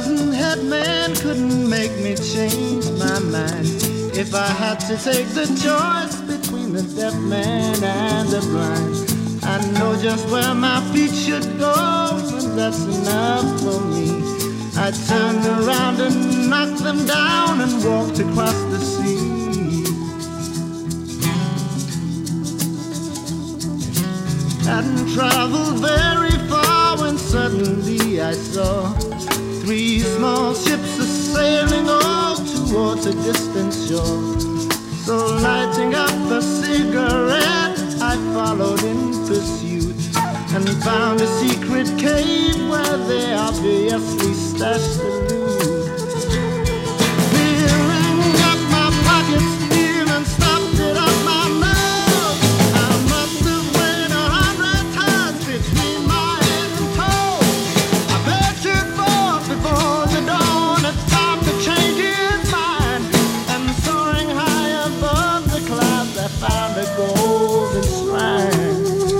button-head man couldn't make me change my mind. If I had to take the choice between the deaf man and the blind, I know just where my feet should go, and that's enough for me. I turned around and knocked them down and walked across the sea. Hadn't traveled very far when suddenly I saw 3 small ships a-sailing all towards a distant shore. So lighting up a cigarette, I followed in pursuit and found a secret cave where they obviously stashed the loot. Filling up my pockets, even stopped it up my nose. I must have weighed 100 tons between my head and toes. I ventured forth before the dawn, it's time to change his mind. And soaring high above the clouds, I found a golden shrine.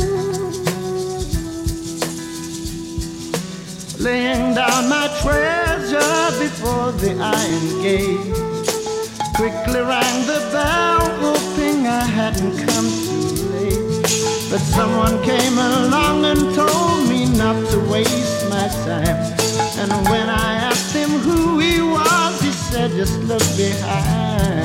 Laying down my treasure before the iron gate, quickly rang the bell, hoping I hadn't come too late. But someone came along and told me not to waste my time. And when I asked him who he was, he said, just look behind.